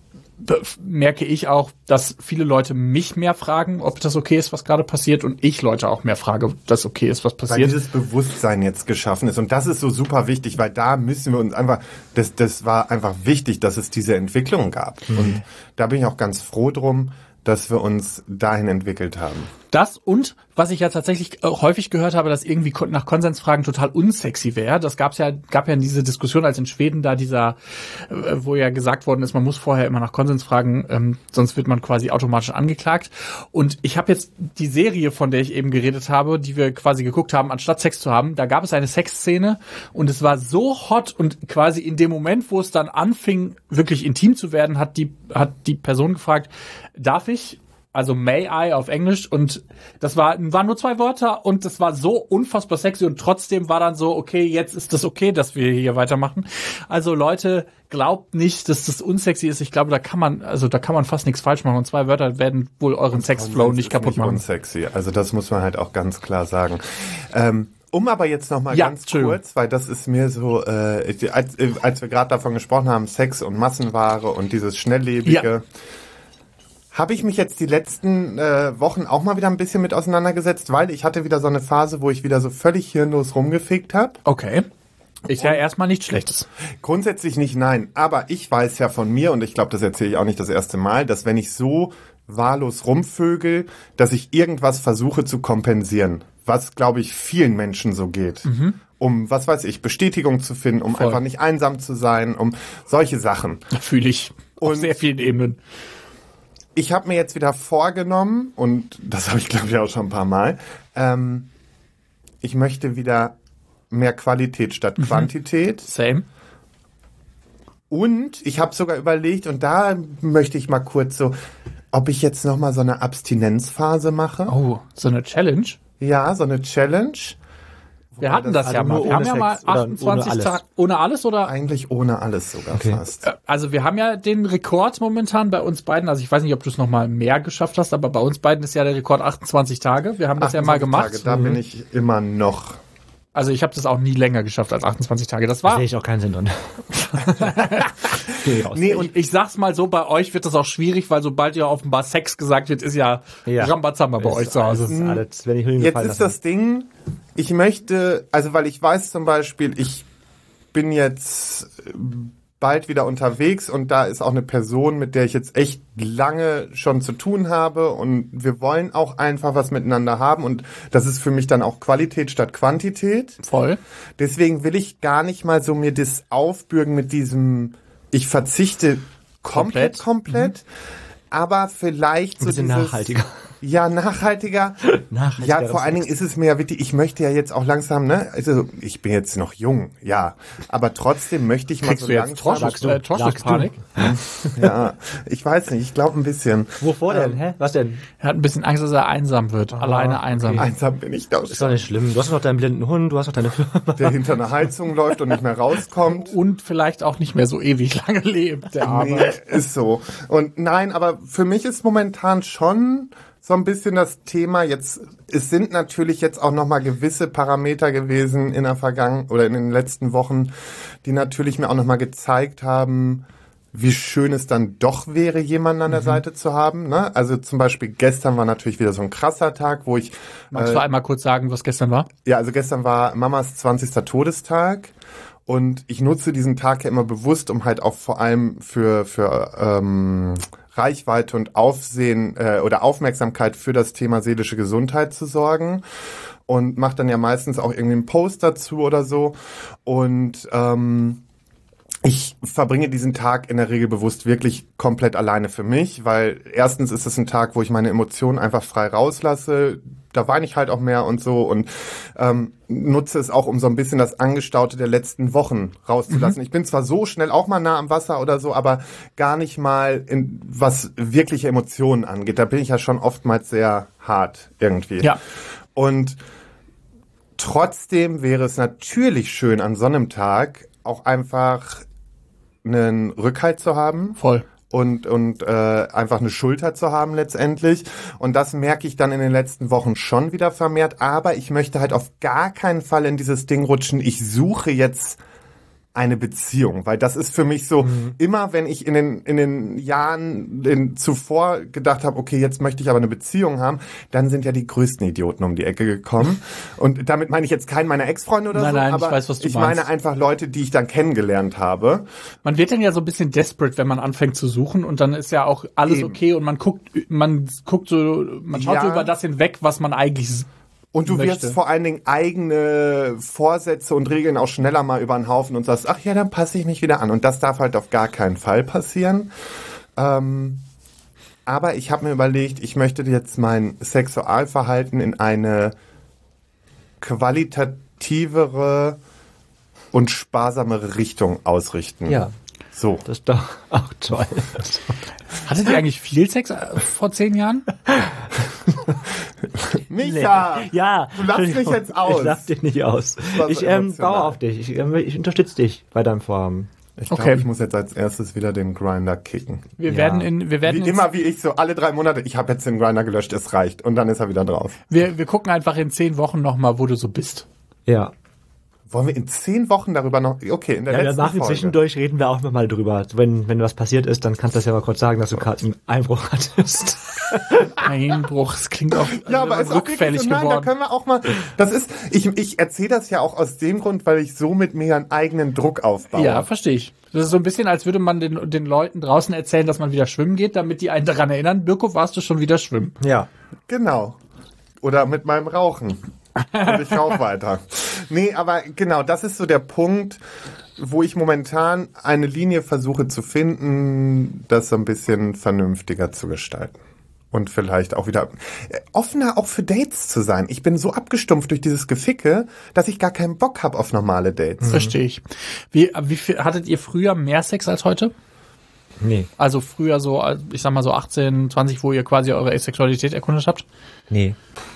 merke ich auch, dass viele Leute mich mehr fragen, ob das okay ist, was gerade passiert, und ich Leute auch mehr frage, ob das okay ist, was passiert. Weil dieses Bewusstsein jetzt geschaffen ist, und das ist so super wichtig, weil da müssen wir uns einfach, das war einfach wichtig, dass es diese Entwicklung gab. Und da bin ich auch ganz froh drum, dass wir uns dahin entwickelt haben. Das und, was ich ja tatsächlich häufig gehört habe, dass irgendwie nach Konsensfragen total unsexy wäre. Das gab ja diese Diskussion, als in Schweden da wo ja gesagt worden ist, man muss vorher immer nach Konsens fragen, sonst wird man quasi automatisch angeklagt. Und ich habe jetzt die Serie, von der ich eben geredet habe, die wir quasi geguckt haben, anstatt Sex zu haben, da gab es eine Sexszene und es war so hot und quasi in dem Moment, wo es dann anfing, wirklich intim zu werden, hat die Person gefragt, darf ich? Also may I auf Englisch, und das waren nur 2 Wörter und das war so unfassbar sexy und trotzdem war dann so, okay, jetzt ist das okay, dass wir hier weitermachen. Also Leute, glaubt nicht, dass das unsexy ist. Ich glaube, da kann man fast nichts falsch machen und 2 Wörter werden wohl euren Sexflow nicht kaputt machen. Unsexy. Also das muss man halt auch ganz klar sagen. Um aber jetzt noch mal ganz kurz, weil das ist mir so, als wir gerade davon gesprochen haben, Sex und Massenware und dieses Schnelllebige, habe ich mich jetzt die letzten Wochen auch mal wieder ein bisschen mit auseinandergesetzt, weil ich hatte wieder so eine Phase, wo ich wieder so völlig hirnlos rumgefickt habe. Okay. Ist ja erstmal nichts Schlechtes. Grundsätzlich nicht, nein. Aber ich weiß ja von mir, und ich glaube, das erzähle ich auch nicht das erste Mal, dass wenn ich so wahllos rumvögel, dass ich irgendwas versuche zu kompensieren. Was, glaube ich, vielen Menschen so geht. Um, was weiß ich, Bestätigung zu finden, um einfach nicht einsam zu sein, um solche Sachen. Fühle ich. Auf sehr vielen Ebenen. Ich habe mir jetzt wieder vorgenommen, und das habe ich, glaube ich, auch schon ein paar Mal, ich möchte wieder mehr Qualität statt Quantität. Same. Und ich habe sogar überlegt, und da möchte ich mal kurz so, ob ich jetzt nochmal so eine Abstinenzphase mache. Oh, so eine Challenge? Ja, so eine Challenge. Wir hatten das ja mal. Wir haben ja mal 28 Tage ohne alles, oder? Eigentlich ohne alles sogar fast. Also wir haben ja den Rekord momentan bei uns beiden. Also ich weiß nicht, ob du es noch mal mehr geschafft hast, aber bei uns beiden ist ja der Rekord 28 Tage. Wir haben das ja mal gemacht. Tage, da bin ich immer noch. Also ich habe das auch nie länger geschafft als 28 Tage. Das war. Da sehe ich auch keinen Sinn drin. Nee, und ich sag's mal so, bei euch wird das auch schwierig, weil sobald ihr offenbar Sex gesagt wird, ist ja Rambazamba bei euch zu Hause. Jetzt ist das Ding, ich möchte, also weil ich weiß zum Beispiel, ich bin jetzt bald wieder unterwegs und da ist auch eine Person, mit der ich jetzt echt lange schon zu tun habe und wir wollen auch einfach was miteinander haben und das ist für mich dann auch Qualität statt Quantität. Voll. Deswegen will ich gar nicht mal so mir das aufbürgen mit diesem, ich verzichte komplett, aber vielleicht so ein bisschen nachhaltiger. Ja, nachhaltiger. Ja, vor allen Dingen ist es mir ja wichtig, ich möchte ja jetzt auch langsam, ne, also ich bin jetzt noch jung, ja, aber trotzdem möchte ich mal Kriegst so du jetzt Torschusspanik? Ja, ich weiß nicht, ich glaube ein bisschen. Wovor denn? Hä? Was denn? Er hat ein bisschen Angst, dass er einsam wird. Alleine einsam. Einsam bin ich doch Ist doch schon. nicht schlimm. Du hast noch deinen blinden Hund, du hast noch deine Firma. Der hinter einer Heizung läuft und nicht mehr rauskommt. Und vielleicht auch nicht mehr so ewig lange lebt, der Arme. Nee, ist so. Und nein, aber für mich ist momentan schon so ein bisschen das Thema jetzt, es sind natürlich jetzt auch nochmal gewisse Parameter gewesen in der Vergangenheit oder in den letzten Wochen, die natürlich mir auch nochmal gezeigt haben, wie schön es dann doch wäre, jemanden an der Seite zu haben. Ne? Also zum Beispiel gestern war natürlich wieder so ein krasser Tag, wo ich... Magst du einmal kurz sagen, was gestern war? Ja, also gestern war Mamas 20. Todestag. Und ich nutze diesen Tag ja immer bewusst, um halt auch vor allem für Reichweite und Aufsehen oder Aufmerksamkeit für das Thema seelische Gesundheit zu sorgen. Und mache dann ja meistens auch irgendwie einen Post dazu oder so. Und ich verbringe diesen Tag in der Regel bewusst wirklich komplett alleine für mich, weil erstens ist es ein Tag, wo ich meine Emotionen einfach frei rauslasse. Da weine ich halt auch mehr und so und nutze es auch, um so ein bisschen das Angestaute der letzten Wochen rauszulassen. Ich bin zwar so schnell auch mal nah am Wasser oder so, aber gar nicht mal was wirkliche Emotionen angeht. Da bin ich ja schon oftmals sehr hart irgendwie. Ja. Und trotzdem wäre es natürlich schön, an so einem Tag auch einfach einen Rückhalt zu haben. Voll. Und einfach eine Schulter zu haben letztendlich. Und das merke ich dann in den letzten Wochen schon wieder vermehrt. Aber ich möchte halt auf gar keinen Fall in dieses Ding rutschen, ich suche jetzt eine Beziehung, weil das ist für mich so, immer wenn ich in den Jahren zuvor gedacht habe, okay, jetzt möchte ich aber eine Beziehung haben, dann sind ja die größten Idioten um die Ecke gekommen. Und damit meine ich jetzt keinen meiner Ex-Freunde oder nein, aber ich weiß, was du ich meinst. meine einfach Leute, die ich dann kennengelernt habe. Man wird dann ja so ein bisschen desperate, wenn man anfängt zu suchen und dann ist ja auch alles Eben. okay und man schaut so über das hinweg, was man eigentlich Und du möchte. wirst vor allen Dingen eigene Vorsätze und Regeln auch schneller mal über den Haufen und sagst, ach ja, dann passe ich mich wieder an. Und das darf halt auf gar keinen Fall passieren. Aber ich habe mir überlegt, ich möchte jetzt mein Sexualverhalten in eine qualitativere und sparsamere Richtung ausrichten. Ja, So. das ist doch auch toll. Hattet ihr eigentlich viel Sex vor 10 Jahren? Micha! Ja. Du lachst mich jetzt aus. Ich lach dich nicht aus. war so Ich emotional. baue auf dich. Ich unterstütze dich bei deinem Vorhaben. Ich glaube, Okay. ich muss jetzt als erstes wieder den Grinder kicken. Wir Ja. werden Wie ich so alle 3 Monate, ich habe jetzt den Grinder gelöscht, es reicht. Und dann ist er wieder drauf. wir gucken einfach in 10 Wochen nochmal, wo du so bist. Ja. Wollen wir in 10 Wochen darüber noch, okay, in der Ja, wir letzten machen Folge. zwischendurch, reden wir auch nochmal drüber. Wenn was passiert ist, dann kannst du das ja mal kurz sagen, dass du gerade einen Einbruch hattest. Einbruch, es klingt auch Ja, aber ist auch wirklich rückfällig so, nein, da geworden. können wir auch mal, das ist, ich erzähle das ja auch aus dem Grund, weil ich somit mir einen eigenen Druck aufbaue. Ja, verstehe ich. Das ist so ein bisschen, als würde man den Leuten draußen erzählen, dass man wieder schwimmen geht, damit die einen daran erinnern, Birko, warst du schon wieder schwimmen? Ja. Genau. Oder mit meinem Rauchen. Und ich rauche weiter. Nee, aber genau, das ist so der Punkt, wo ich momentan eine Linie versuche zu finden, das so ein bisschen vernünftiger zu gestalten. Und vielleicht auch wieder offener auch für Dates zu sein. Ich bin so abgestumpft durch dieses Geficke, dass ich gar keinen Bock habe auf normale Dates. Verstehe ich. Wie viel, hattet ihr früher mehr Sex als heute? Nee. Also früher so, ich sag mal so 18, 20, wo ihr quasi eure Sexualität erkundet habt? Nee.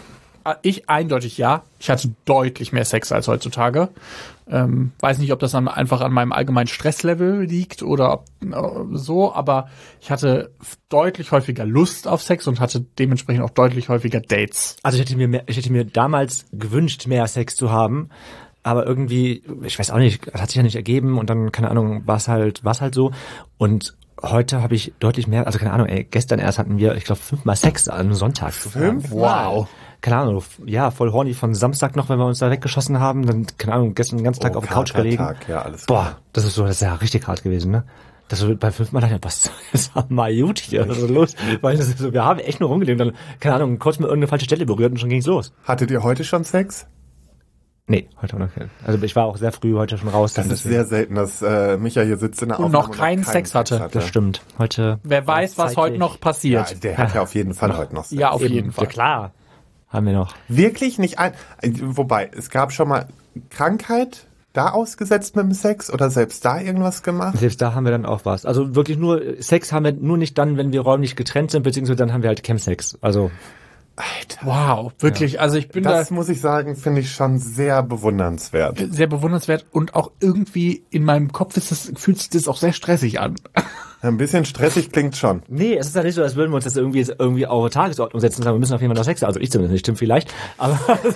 Ich eindeutig ja. Ich hatte deutlich mehr Sex als heutzutage. Weiß nicht, ob das dann einfach an meinem allgemeinen Stresslevel liegt oder ob, so, aber ich hatte deutlich häufiger Lust auf Sex und hatte dementsprechend auch deutlich häufiger Dates. Also ich hätte mir damals gewünscht, mehr Sex zu haben, aber irgendwie, ich weiß auch nicht, das hat sich ja nicht ergeben und dann, keine Ahnung, war's halt so. Und heute habe ich deutlich mehr, also keine Ahnung, gestern erst hatten wir, ich glaube, 5-mal Sex an einem Sonntag. 5? Wow. Keine Ahnung, ja, voll horny von Samstag noch, wenn wir uns da weggeschossen haben, dann, keine Ahnung, gestern den ganzen Tag auf der Couch gelegen. Katertag, ja, alles Boah, das ist ja richtig hart gewesen, ne? Das so bei 5-mal dachte ich, was ist mal gut hier, was ist los? Weil das ist so, wir haben echt nur rumgelegen, dann, keine Ahnung, kurz mal irgendeine falsche Stelle berührt und schon ging's los. Hattet ihr heute schon Sex? Nee, heute auch noch kein. Also ich war auch sehr früh heute schon raus. Das ist sehr selten, dass Micha hier sitzt in der Und Aufnahme noch keinen Sex hatte. Das stimmt. Heute. Wer weiß, was heute noch Ja, passiert. der hat ja auf jeden Fall heute noch Sex. Ja, auf Eben, jeden Fall. Ja, klar. Haben wir noch. Wirklich nicht wobei, es gab schon mal Krankheit da ausgesetzt mit dem Sex oder selbst da irgendwas gemacht? Selbst da haben wir dann auch was. Also wirklich nur, Sex haben wir nur nicht dann, wenn wir räumlich getrennt sind, beziehungsweise dann haben wir halt Chemsex. Also. Alter. Wow, wirklich. Also ich bin Das muss ich sagen, finde ich schon sehr bewundernswert. da sehr bewundernswert und auch irgendwie in meinem Kopf fühlt sich das auch sehr stressig an. Ein bisschen stressig klingt schon. Nee, es ist ja nicht so, als würden wir uns das irgendwie auf Tagesordnung setzen und sagen, wir müssen auf jeden Fall noch Sex. Also ich zumindest nicht, stimmt vielleicht. Aber,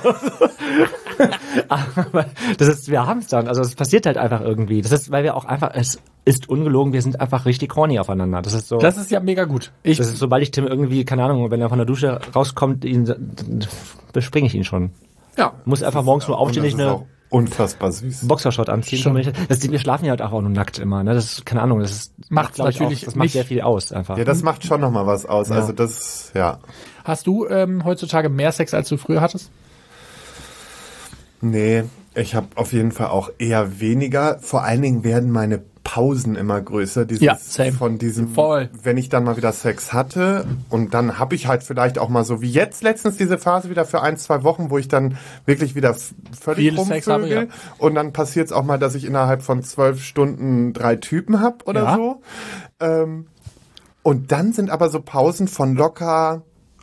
aber wir haben es dann. Also es passiert halt einfach irgendwie. Das ist, weil wir auch einfach, es ist ungelogen, wir sind einfach richtig horny aufeinander. Das ist so. Das ist ja mega gut. Das ist, sobald ich Tim irgendwie, keine Ahnung, wenn er von der Dusche rauskommt, bespringe ich ihn schon. Ja. Muss einfach morgens nur aufstehen, Und nicht das ist eine auch unfassbar süß. Boxershot anziehen. Schon. Wir schlafen ja halt auch nur nackt immer, ne? Das ist, keine Ahnung, das ist, Macht's glaub ich, natürlich auch, das macht nicht- sehr viel aus, einfach. Ja, das macht schon nochmal was aus. Ja. Also das, ja. Hast du heutzutage mehr Sex, als du früher hattest? Nee, ich habe auf jeden Fall auch eher weniger. Vor allen Dingen werden meine Pausen immer größer. Ja, same. Von diesem, Voll. wenn ich dann mal wieder Sex hatte und dann habe ich halt vielleicht auch mal so wie jetzt letztens diese Phase wieder für 1-2 Wochen, wo ich dann wirklich wieder völlig Viel Sex habe, rumvögel. ja. Und dann passiert es auch mal, dass ich innerhalb von 12 Stunden 3 Typen hab oder Ja. so. Und dann sind aber so Pausen von locker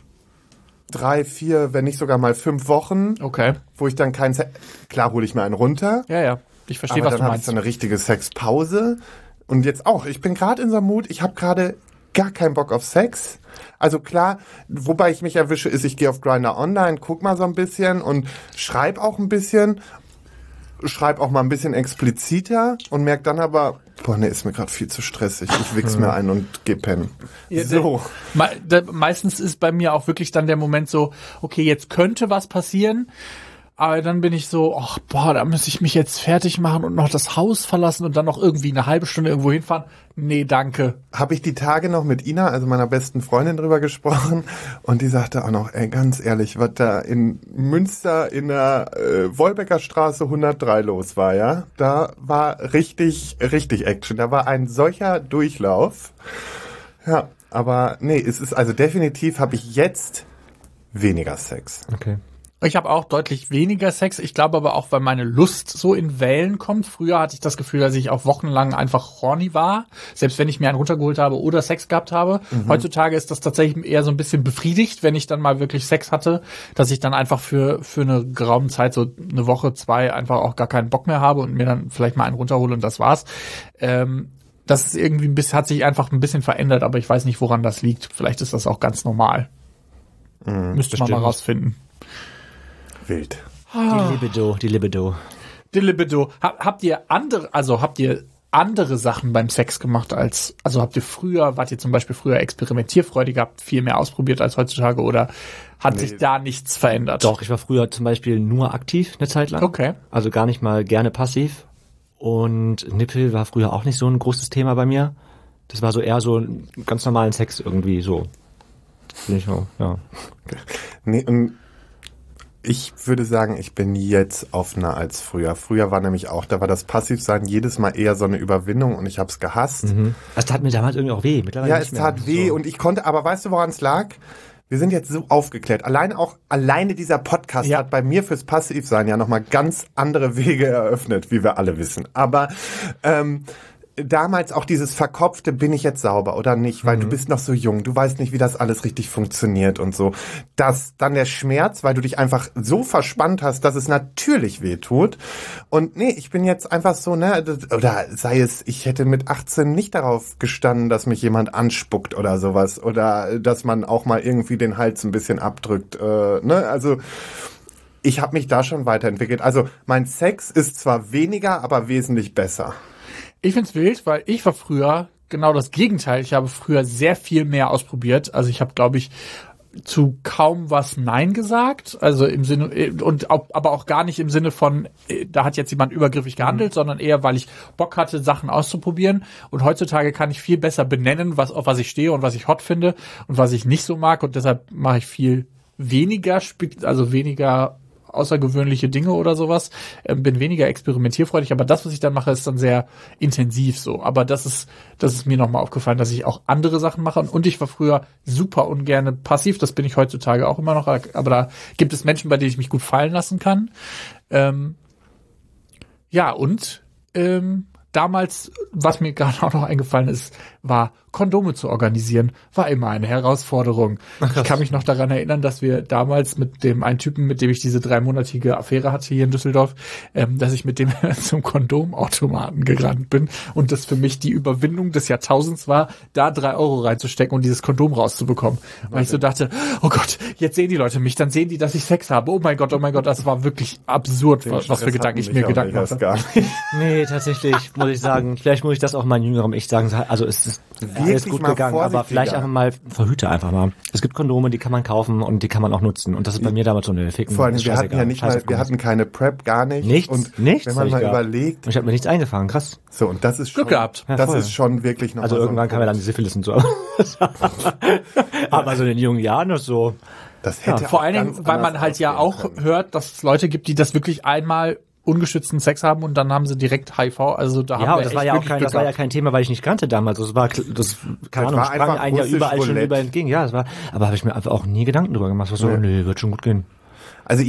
3, 4, wenn nicht sogar mal 5 Wochen, Okay. wo ich dann keinen Sex... Klar hole ich mir einen runter, Ja. Ich verstehe, aber was dann du habe ich meinst. so eine richtige Sexpause. Und jetzt auch, ich bin gerade in so einem Mut, ich habe gerade gar keinen Bock auf Sex. Also klar, wobei ich mich erwische, ist, ich gehe auf Grindr Online, guck mal so ein bisschen und schreib auch ein bisschen, schreib auch mal ein bisschen expliziter und merk dann aber, boah, nee, ist mir gerade viel zu stressig. Ich wichs mir ein und geh pennen. Ja, So. Meistens ist bei mir auch wirklich dann der Moment so, okay, jetzt könnte was passieren, aber dann bin ich so, ach, boah, da muss ich mich jetzt fertig machen und noch das Haus verlassen und dann noch irgendwie eine halbe Stunde irgendwo hinfahren. Nee, danke. Habe ich die Tage noch mit Ina, also meiner besten Freundin, drüber gesprochen und die sagte auch noch, ey, ganz ehrlich, was da in Münster in der Wolbecker Straße 103 los war, ja, da war richtig Action, da war ein solcher Durchlauf. Ja, aber nee, es ist also definitiv, habe ich jetzt weniger Sex. Okay. Ich habe auch deutlich weniger Sex. Ich glaube aber auch, weil meine Lust so in Wellen kommt. Früher hatte ich das Gefühl, dass ich auch wochenlang einfach horny war, selbst wenn ich mir einen runtergeholt habe oder Sex gehabt habe. Heutzutage ist das tatsächlich eher so ein bisschen befriedigt, wenn ich dann mal wirklich Sex hatte, dass ich dann einfach für eine geraume Zeit, so eine Woche, 2, einfach auch gar keinen Bock mehr habe und mir dann vielleicht mal einen runterhole und das war's. Das ist irgendwie hat sich einfach ein bisschen verändert, aber ich weiß nicht, woran das liegt. Vielleicht ist das auch ganz normal. Müsste man mal stimmt. rausfinden. Wild. Die Libido. Die Libido. Habt ihr andere Sachen beim Sex gemacht wart ihr zum Beispiel früher experimentierfreudig, habt viel mehr ausprobiert als heutzutage oder hat sich da nichts verändert? Doch, ich war früher zum Beispiel nur aktiv eine Zeit lang. Okay. Also gar nicht mal gerne passiv. Und Nippel war früher auch nicht so ein großes Thema bei mir. Das war so eher so ein ganz normalen Sex irgendwie so. Bin ich auch, ja. Nee, und ich würde sagen, ich bin jetzt offener als früher. Früher war nämlich auch, da war das Passivsein jedes Mal eher so eine Überwindung und ich habe es gehasst. Das tat mir damals irgendwie auch weh. Mittlerweile Ja, nicht es mehr. tat weh So. und ich konnte, aber weißt du, woran es lag? Wir sind jetzt so aufgeklärt. Alleine dieser Podcast hat bei mir fürs Passivsein ja nochmal ganz andere Wege eröffnet, wie wir alle wissen. Aber damals auch dieses verkopfte, bin ich jetzt sauber oder nicht, weil du bist noch so jung, du weißt nicht, wie das alles richtig funktioniert und so. Dass dann der Schmerz, weil du dich einfach so verspannt hast, dass es natürlich weh tut. Und nee, ich bin jetzt einfach so, ne, oder sei es, ich hätte mit 18 nicht darauf gestanden, dass mich jemand anspuckt oder sowas oder dass man auch mal irgendwie den Hals ein bisschen abdrückt, ne, also ich habe mich da schon weiterentwickelt. Also mein Sex ist zwar weniger, aber wesentlich besser. Ich find's wild, weil ich war früher genau das Gegenteil. Ich habe früher sehr viel mehr ausprobiert. Also ich habe, glaube ich, zu kaum was Nein gesagt. Also im Sinne, aber auch gar nicht im Sinne von, da hat jetzt jemand übergriffig gehandelt, sondern eher, weil ich Bock hatte, Sachen auszuprobieren. Und heutzutage kann ich viel besser benennen, auf was ich stehe und was ich hot finde und was ich nicht so mag. Und deshalb mache ich viel weniger außergewöhnliche Dinge oder sowas, bin weniger experimentierfreudig, aber das, was ich dann mache, ist dann sehr intensiv so. Aber das ist mir nochmal aufgefallen, dass ich auch andere Sachen mache und ich war früher super ungerne passiv, das bin ich heutzutage auch immer noch, aber da gibt es Menschen, bei denen ich mich gut fallen lassen kann. Damals, was mir gerade auch noch eingefallen ist, war Kondome zu organisieren, war immer eine Herausforderung. Ich kann mich noch daran erinnern, dass wir damals mit dem einen Typen, mit dem ich diese 3-monatige Affäre hatte hier in Düsseldorf, dass ich mit dem zum Kondomautomaten gerannt bin und das für mich die Überwindung des Jahrtausends war, da 3 Euro reinzustecken und dieses Kondom rauszubekommen. Weil ich so dachte, oh Gott, jetzt sehen die Leute mich, dann sehen die, dass ich Sex habe. Oh mein Gott, das war wirklich absurd, was für Gedanken ich mir Gedanken hatte. Nee, tatsächlich, muss ich sagen. Vielleicht muss ich das auch meinem jüngerem Ich sagen. Also es ist alles gut gegangen, aber vielleicht einfach mal verhüte einfach mal. Es gibt Kondome, die kann man kaufen und die kann man auch nutzen. Und das ist bei mir damals so eine Ficken. Vor allem, wir hatten ja nicht mal, wir hatten keine Prep, gar nicht. Nichts? Wenn man mal überlegt. Ich habe mir nichts eingefangen, krass. So, und das ist schon, Glück gehabt. Ja, das ist schon wirklich noch. Also irgendwann kam ja dann die Syphilis und so. Aber so in den jungen Jahren ist so. Das hätte vor allen Dingen, weil man halt ja auch hört, dass es Leute gibt, die das wirklich einmal ungeschützten Sex haben und dann haben sie direkt HIV. Also da haben wir das war ja auch das war ja kein Thema, weil ich nicht kannte damals. Keine Ahnung, sprang einen ja überall schon über entgegen. Ja, aber habe ich mir einfach auch nie Gedanken drüber gemacht. Nee, wird schon gut gehen. Also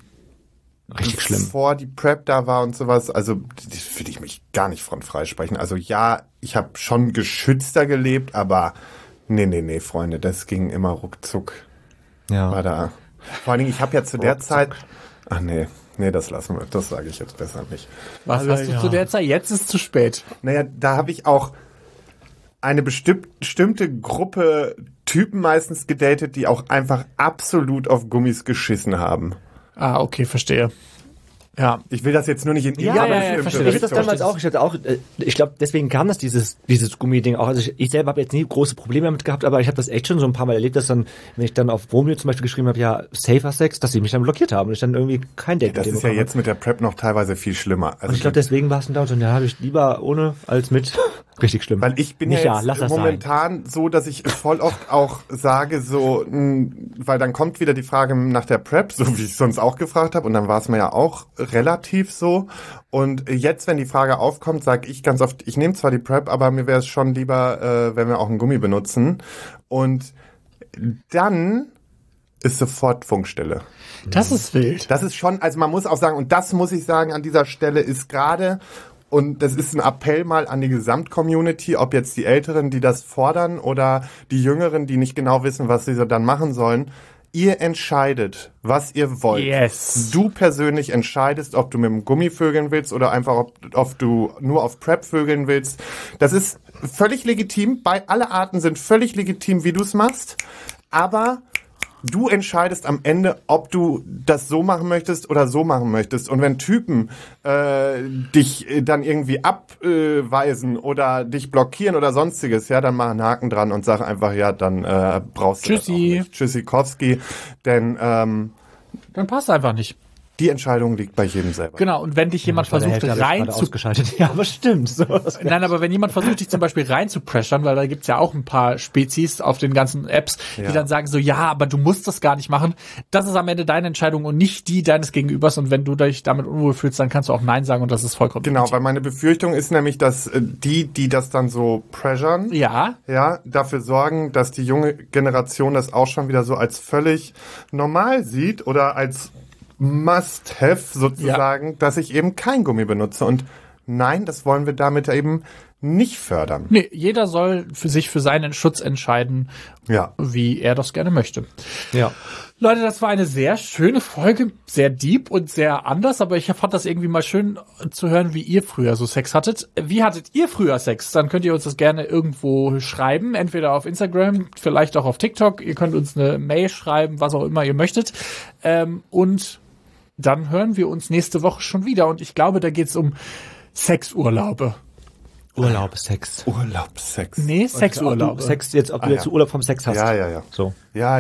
richtig schlimm. Bevor die Prep da war und sowas, also das würde ich mich gar nicht von freisprechen. Also ja, ich habe schon geschützter gelebt, aber nee, Freunde, das ging immer ruckzuck. Ja. War da. Vor allen Dingen, ich habe ja zu der Zeit. Ach nee, das lassen wir. Das sage ich jetzt besser nicht. Was hast du zu der Zeit? Jetzt ist zu spät. Naja, da habe ich auch eine bestimmte Gruppe Typen meistens gedatet, die auch einfach absolut auf Gummis geschissen haben. Ah, okay, verstehe. Ja. Ich will das jetzt nur nicht in verstehe. Ich hatte das damals auch. Ich glaube, deswegen kam das dieses Gummiding auch. Also ich selber habe jetzt nie große Probleme damit gehabt, aber ich habe das echt schon so ein paar Mal erlebt, dass dann, wenn ich dann auf Romeo zum Beispiel geschrieben habe, ja, safer Sex, dass sie mich dann blockiert haben und ich dann irgendwie kein Date mit dem bekommen. Das ist ja jetzt mit der Prep noch teilweise viel schlimmer. Also und ich glaube, deswegen war es dann da und so, ja, habe ich lieber ohne als mit. Richtig schlimm. Weil ich bin nicht, jetzt momentan so, dass ich voll oft auch sage, so, weil dann kommt wieder die Frage nach der Prep, so wie ich sonst auch gefragt habe, und dann war es mir ja auch relativ so. Und jetzt, wenn die Frage aufkommt, sage ich ganz oft, ich nehme zwar die Prep, aber mir wäre es schon lieber, wenn wir auch einen Gummi benutzen. Und dann ist sofort Funkstelle. Das ist wild. Das ist schon, also man muss auch sagen, und das muss ich sagen, an dieser Stelle ist gerade. Und das ist ein Appell mal an die Gesamtcommunity, ob jetzt die Älteren, die das fordern, oder die Jüngeren, die nicht genau wissen, was sie dann machen sollen. Ihr entscheidet, was ihr wollt. Yes. Du persönlich entscheidest, ob du mit dem Gummi vögeln willst oder einfach, ob du nur auf Prep vögeln willst. Das ist völlig legitim. Alle Arten sind völlig legitim, wie du es machst. Aber du entscheidest am Ende, ob du das so machen möchtest oder so machen möchtest. Und wenn Typen dich dann irgendwie abweisen oder dich blockieren oder sonstiges, ja, dann mach einen Haken dran und sag einfach, ja, dann brauchst du das auch nicht. Tschüssikowski. Denn dann passt einfach nicht. Die Entscheidung liegt bei jedem selber. Genau, und wenn dich jemand versucht ausgeschaltet. Ja, aber stimmt. So. Nein, aber wenn jemand versucht, dich zum Beispiel reinzupressern, weil da gibt's ja auch ein paar Spezies auf den ganzen Apps, die dann sagen so, ja, aber du musst das gar nicht machen. Das ist am Ende deine Entscheidung und nicht die deines Gegenübers. Und wenn du dich damit unwohl fühlst, dann kannst du auch Nein sagen und das ist vollkommen Genau, weil meine Befürchtung ist nämlich, dass die das dann so pressern, ja, dafür sorgen, dass die junge Generation das auch schon wieder so als völlig normal sieht oder als Must-have sozusagen, dass ich eben kein Gummi benutze. Und nein, das wollen wir damit eben nicht fördern. Nee, jeder soll für seinen Schutz entscheiden, wie er das gerne möchte. Ja. Leute, das war eine sehr schöne Folge, sehr deep und sehr anders, aber ich fand das irgendwie mal schön zu hören, wie ihr früher so Sex hattet. Wie hattet ihr früher Sex? Dann könnt ihr uns das gerne irgendwo schreiben, entweder auf Instagram, vielleicht auch auf TikTok. Ihr könnt uns eine Mail schreiben, was auch immer ihr möchtet. Und dann hören wir uns nächste Woche schon wieder. Und ich glaube, da geht's um Sexurlaube. Urlaubssex. Nee, Sexurlaub. Ob du jetzt Urlaub vom Sex hast. Ja. So. Ja.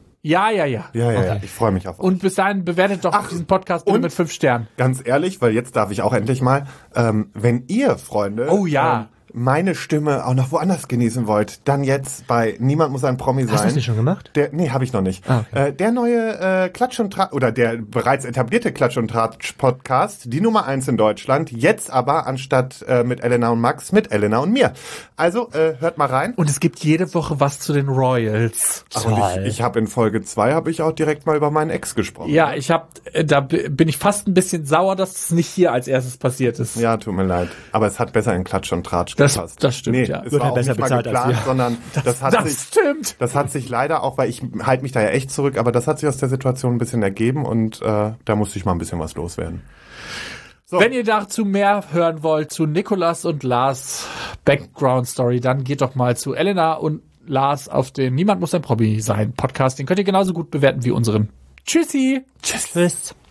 Okay. Ich freue mich auf euch. Und bis dahin bewertet doch diesen Podcast bitte mit 5 Sternen. Ganz ehrlich, weil jetzt darf ich auch endlich mal, wenn ihr, Freunde, meine Stimme auch noch woanders genießen wollt, dann jetzt bei Niemand muss ein Promi sein. Hast du das nicht schon gemacht? Nee, habe ich noch nicht. Okay. Der neue Klatsch und Tratsch, oder der bereits etablierte Klatsch und Tratsch Podcast, die Nummer 1 in Deutschland, jetzt aber anstatt mit Elena und Max, mit Elena und mir. Also hört mal rein. Und es gibt jede Woche was zu den Royals. Ach, und ich habe in Folge 2 habe ich auch direkt mal über meinen Ex gesprochen. Ja, da bin ich fast ein bisschen sauer, dass es nicht hier als erstes passiert ist. Ja, tut mir leid. Aber es hat besser in Klatsch und Tratsch gepasst. Das stimmt, ja. Es Wird war halt auch besser nicht mal bezahlt als geplant, wir. sondern das hat sich leider auch, weil ich halte mich da ja echt zurück, aber das hat sich aus der Situation ein bisschen ergeben und da musste ich mal ein bisschen was loswerden. So. Wenn ihr dazu mehr hören wollt, zu Nicolas und Lars Background Story, dann geht doch mal zu Elena und Lars auf den Niemand muss ein Promi sein Podcast. Den könnt ihr genauso gut bewerten wie unseren. Tschüssi! Tschüss.